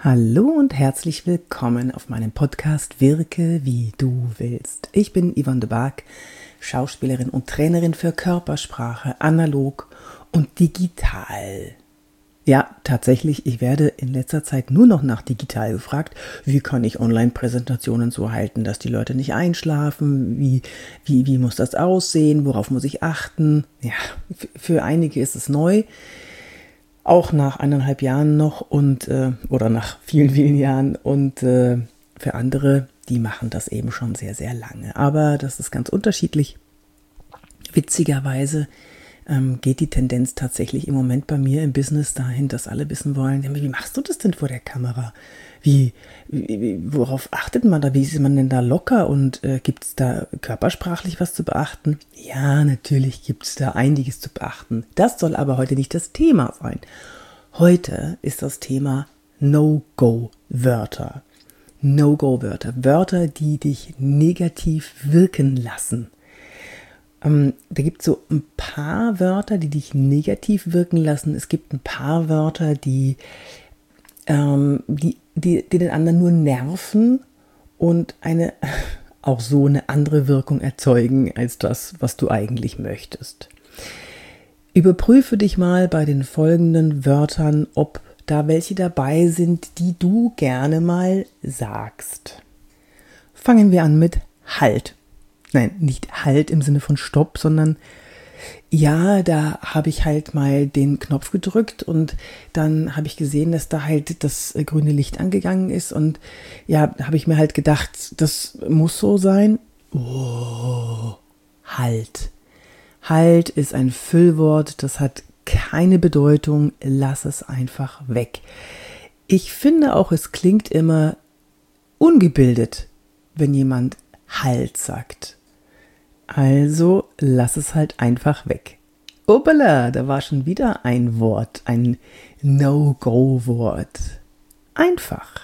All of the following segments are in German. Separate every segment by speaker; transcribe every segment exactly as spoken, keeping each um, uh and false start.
Speaker 1: Hallo und herzlich willkommen auf meinem Podcast Wirke wie du willst. Ich bin Yvonne de Barg, Schauspielerin und Trainerin für Körpersprache, analog und digital. Ja, tatsächlich, ich werde in letzter Zeit nur noch nach digital gefragt. Wie kann ich Online-Präsentationen so halten, dass die Leute nicht einschlafen? Wie, wie, wie muss das aussehen? Worauf muss ich achten? Ja, f- für einige ist es neu. Auch nach eineinhalb Jahren noch und äh, oder nach vielen, vielen Jahren und äh, für andere, die machen das eben schon sehr, sehr lange. Aber das ist ganz unterschiedlich. Witzigerweise ähm, geht die Tendenz tatsächlich im Moment bei mir im Business dahin, dass alle wissen wollen, ja, wie machst du das denn vor der Kamera? Wie, wie worauf achtet man da? Wie ist man denn da locker? Und äh, gibt es da körpersprachlich was zu beachten? Ja, natürlich gibt es da einiges zu beachten. Das soll aber heute nicht das Thema sein. Heute ist das Thema No-Go-Wörter. No-Go-Wörter. Wörter, die dich negativ wirken lassen. Ähm, da gibt es so ein paar Wörter, die dich negativ wirken lassen. Es gibt ein paar Wörter, die, ähm, die, die, die den anderen nur nerven und eine auch so eine andere Wirkung erzeugen als das, was du eigentlich möchtest. Überprüfe dich mal bei den folgenden Wörtern, ob da welche dabei sind, die du gerne mal sagst. Fangen wir an mit Halt. Nein, nicht Halt im Sinne von Stopp, sondern ja, da habe ich halt mal den Knopf gedrückt und dann habe ich gesehen, dass da halt das äh, grüne Licht angegangen ist und ja, da habe ich mir halt gedacht, das muss so sein. Oh, Halt. Halt ist ein Füllwort, das hat keine Bedeutung, lass es einfach weg. Ich finde auch, es klingt immer ungebildet, wenn jemand Halt sagt. Also lass es halt einfach weg. Obala, da war schon wieder ein Wort, ein No-Go-Wort. Einfach.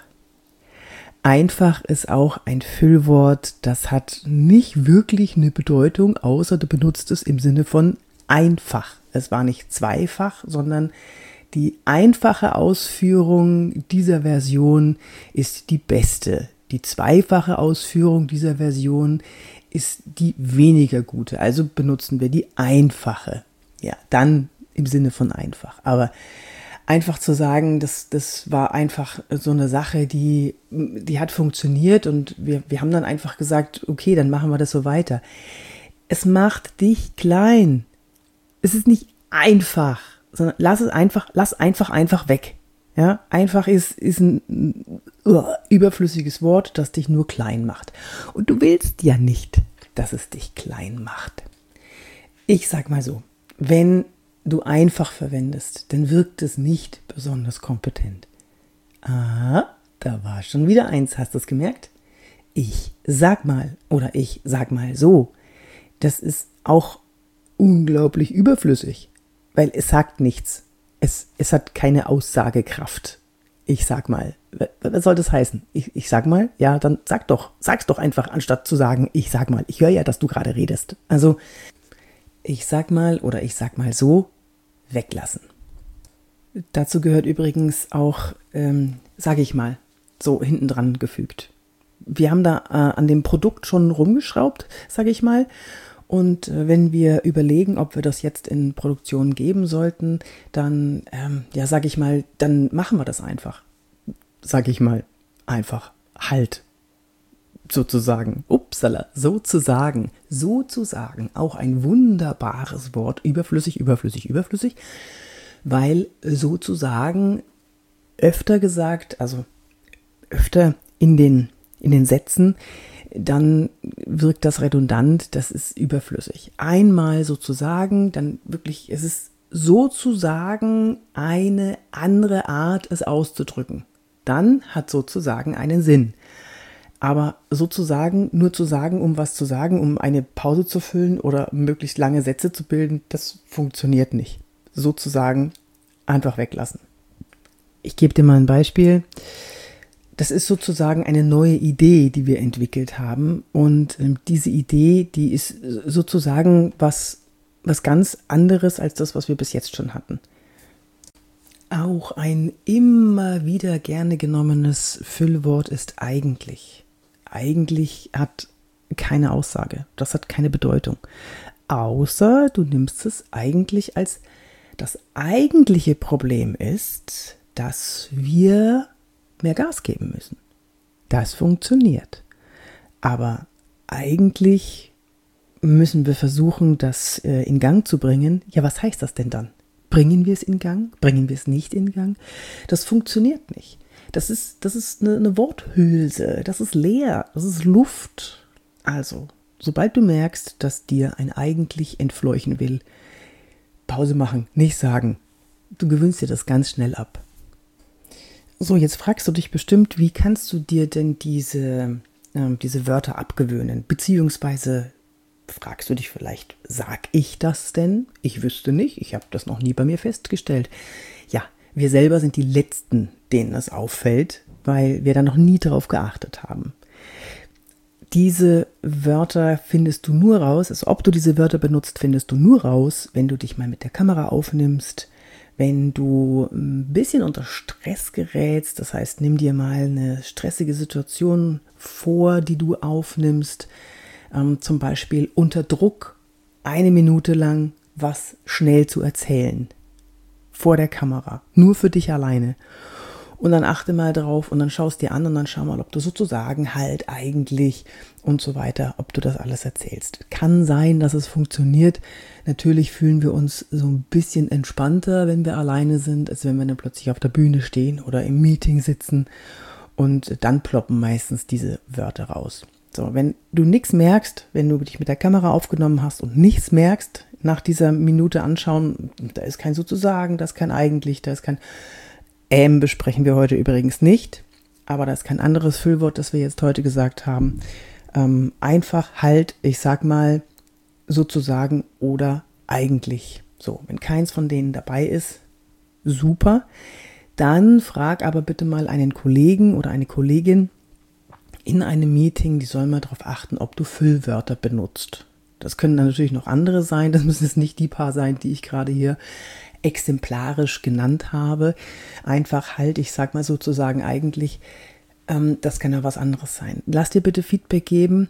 Speaker 1: Einfach ist auch ein Füllwort, das hat nicht wirklich eine Bedeutung, außer du benutzt es im Sinne von einfach. Es war nicht zweifach, sondern die einfache Ausführung dieser Version ist die beste. Die zweifache Ausführung dieser Version ist die weniger gute. Also benutzen wir die einfache. Ja, dann im Sinne von einfach. Aber einfach zu sagen, das, das war einfach so eine Sache, die, die hat funktioniert und wir, wir haben dann einfach gesagt, okay, dann machen wir das so weiter. Es macht dich klein. Es ist nicht einfach, sondern lass es einfach, lass einfach, einfach weg. Ja, einfach ist, ist ein uh, überflüssiges Wort, das dich nur klein macht. Und du willst ja nicht, dass es dich klein macht. Ich sag mal so, wenn du einfach verwendest, dann wirkt es nicht besonders kompetent. Ah, da war schon wieder eins, hast du es gemerkt? Ich sag mal oder ich sag mal so, das ist auch unglaublich überflüssig, weil es sagt nichts. Es, es hat keine Aussagekraft. Ich sag mal. Was soll das heißen? Ich, ich sag mal? Ja, dann sag doch. Sag's doch einfach, anstatt zu sagen, ich sag mal. Ich höre ja, dass du gerade redest. Also, ich sag mal oder ich sag mal so, weglassen. Dazu gehört übrigens auch, ähm, sage ich mal, so hinten dran gefügt. Wir haben da äh, an dem Produkt schon rumgeschraubt, sage ich mal. Und äh, wenn wir überlegen, ob wir das jetzt in Produktion geben sollten, dann, ähm, ja, sage ich mal, dann machen wir das einfach. Sage ich mal, einfach. Halt. Sozusagen. Upsala. Sozusagen. Sozusagen. Auch ein wunderbares Wort. Überflüssig, überflüssig, überflüssig. Weil sozusagen öfter gesagt, also öfter in den, in den Sätzen, dann wirkt das redundant, das ist überflüssig. Einmal sozusagen, dann wirklich, es ist sozusagen eine andere Art, es auszudrücken. Dann hat sozusagen einen Sinn. Aber sozusagen, nur zu sagen, um was zu sagen, um eine Pause zu füllen oder möglichst lange Sätze zu bilden, das funktioniert nicht. Sozusagen einfach weglassen. Ich gebe dir mal ein Beispiel. Das ist sozusagen eine neue Idee, die wir entwickelt haben. Und ähm, diese Idee, die ist sozusagen was, was ganz anderes als das, was wir bis jetzt schon hatten. Auch ein immer wieder gerne genommenes Füllwort ist eigentlich. Eigentlich hat keine Aussage, das hat keine Bedeutung. Außer du nimmst es eigentlich als das eigentliche Problem ist, dass wir mehr Gas geben müssen. Das funktioniert. Aber eigentlich müssen wir versuchen, das äh, in Gang zu bringen. Ja, was heißt das denn dann? Bringen wir es in Gang? Bringen wir es nicht in Gang? Das funktioniert nicht. Das ist, das ist eine, eine Worthülse. Das ist leer. Das ist Luft. Also, sobald du merkst, dass dir ein eigentlich entfleuchen will, Pause machen, nicht sagen. Du gewöhnst dir das ganz schnell ab. So, jetzt fragst du dich bestimmt, wie kannst du dir denn diese, äh, diese Wörter abgewöhnen? Beziehungsweise fragst du dich vielleicht, sag ich das denn? Ich wüsste nicht, ich habe das noch nie bei mir festgestellt. Ja, wir selber sind die Letzten, denen es auffällt, weil wir da noch nie drauf geachtet haben. Diese Wörter findest du nur raus, also ob du diese Wörter benutzt, findest du nur raus, wenn du dich mal mit der Kamera aufnimmst, wenn du ein bisschen unter Stress gerätst, das heißt, nimm dir mal eine stressige Situation vor, die du aufnimmst, ähm, zum Beispiel unter Druck eine Minute lang was schnell zu erzählen, vor der Kamera, nur für dich alleine. Und dann achte mal drauf und dann schaust dir an und dann schau mal, ob du sozusagen halt eigentlich und so weiter, ob du das alles erzählst. Kann sein, dass es funktioniert. Natürlich fühlen wir uns so ein bisschen entspannter, wenn wir alleine sind, als wenn wir dann plötzlich auf der Bühne stehen oder im Meeting sitzen und dann ploppen meistens diese Wörter raus. So, wenn du nichts merkst, wenn du dich mit der Kamera aufgenommen hast und nichts merkst, nach dieser Minute anschauen, da ist kein sozusagen, da ist kein eigentlich, da ist kein Ähm besprechen wir heute übrigens nicht, aber da ist kein anderes Füllwort, das wir jetzt heute gesagt haben. Ähm, einfach halt, ich sag mal, sozusagen oder eigentlich. So, wenn keins von denen dabei ist, super. Dann frag aber bitte mal einen Kollegen oder eine Kollegin in einem Meeting, die soll mal darauf achten, ob du Füllwörter benutzt. Das können dann natürlich noch andere sein, das müssen jetzt nicht die paar sein, die ich gerade hier exemplarisch genannt habe. Einfach halt, ich sag mal sozusagen eigentlich, ähm, das kann ja was anderes sein. Lass dir bitte Feedback geben,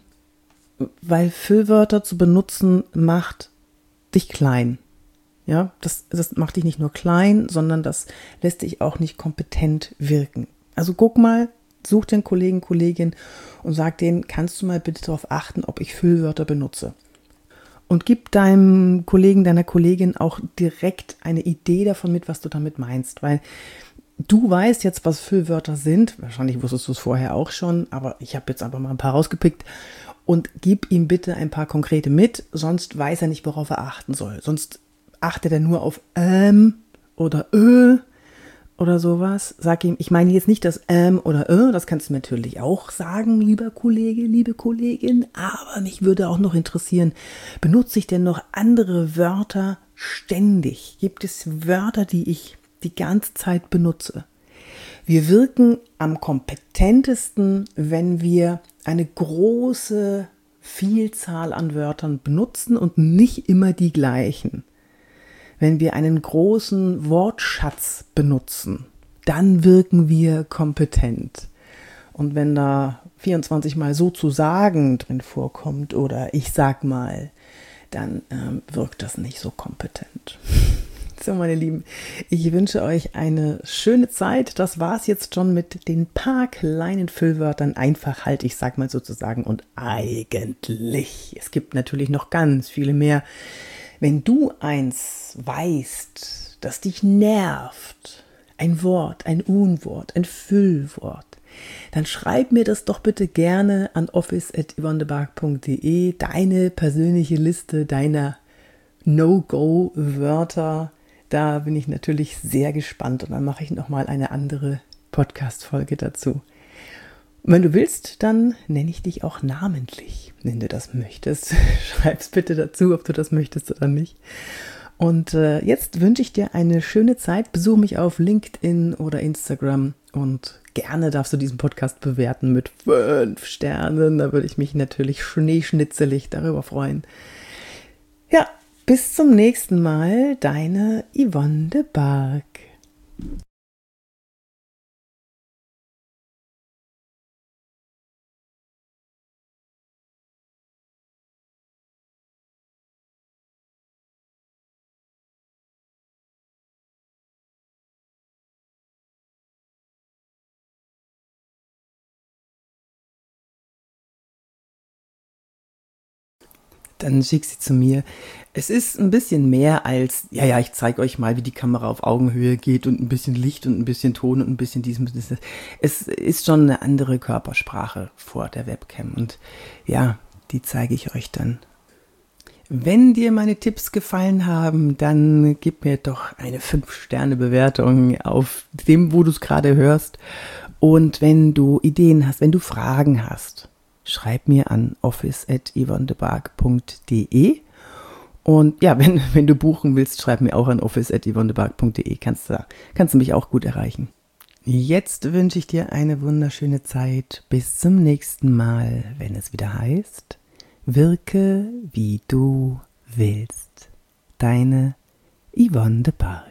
Speaker 1: weil Füllwörter zu benutzen macht dich klein. Ja, das, das macht dich nicht nur klein, sondern das lässt dich auch nicht kompetent wirken. Also guck mal, such den Kollegen, Kollegin und sag denen, kannst du mal bitte darauf achten, ob ich Füllwörter benutze. Und gib deinem Kollegen, deiner Kollegin auch direkt eine Idee davon mit, was du damit meinst. Weil du weißt jetzt, was Füllwörter sind. Wahrscheinlich wusstest du es vorher auch schon, aber ich habe jetzt einfach mal ein paar rausgepickt. Und gib ihm bitte ein paar konkrete mit, sonst weiß er nicht, worauf er achten soll. Sonst achtet er nur auf ähm oder ö oder sowas. Sag ihm, ich meine jetzt nicht das ähm oder ö, das kannst du natürlich auch sagen, lieber Kollege, liebe Kollegin, aber mich würde auch noch interessieren, benutze ich denn noch andere Wörter ständig? Gibt es Wörter, die ich die ganze Zeit benutze? Wir wirken am kompetentesten, wenn wir eine große Vielzahl an Wörtern benutzen und nicht immer die gleichen. Wenn wir einen großen Wortschatz benutzen, dann wirken wir kompetent. Und wenn da vierundzwanzig Mal sozusagen drin vorkommt oder ich sag mal, dann ähm, wirkt das nicht so kompetent. So, meine Lieben, ich wünsche euch eine schöne Zeit. Das war's jetzt schon mit den paar kleinen Füllwörtern. Einfach halt, ich sag mal sozusagen und eigentlich. Es gibt natürlich noch ganz viele mehr. Wenn du eins weißt, das dich nervt, ein Wort, ein Unwort, ein Füllwort, dann schreib mir das doch bitte gerne an office at yvonnebark punkt de, deine persönliche Liste deiner No-Go-Wörter. Da bin ich natürlich sehr gespannt und dann mache ich nochmal eine andere Podcast-Folge dazu. Und wenn du willst, dann nenne ich dich auch namentlich, wenn du das möchtest. Schreib's bitte dazu, ob du das möchtest oder nicht. Und äh, jetzt wünsche ich dir eine schöne Zeit. Besuch mich auf LinkedIn oder Instagram und gerne darfst du diesen Podcast bewerten mit fünf Sternen. Da würde ich mich natürlich schneeschnitzelig darüber freuen. Ja, bis zum nächsten Mal, deine Yvonne de Barg. Dann schick sie zu mir. Es ist ein bisschen mehr als, ja, ja, ich zeige euch mal, wie die Kamera auf Augenhöhe geht und ein bisschen Licht und ein bisschen Ton und ein bisschen dies und das. Es ist schon eine andere Körpersprache vor der Webcam und ja, die zeige ich euch dann. Wenn dir meine Tipps gefallen haben, dann gib mir doch eine fünf Sterne Bewertung auf dem, wo du es gerade hörst. Und wenn du Ideen hast, wenn du Fragen hast, schreib mir an office at yvonnedebarg punkt de. Und ja, wenn, wenn du buchen willst, schreib mir auch an office at yvonnedebarg punkt de. Kannst du, kannst du mich auch gut erreichen. Jetzt wünsche ich dir eine wunderschöne Zeit. Bis zum nächsten Mal, wenn es wieder heißt: Wirke, wie du willst. Deine Yvonne de Barg.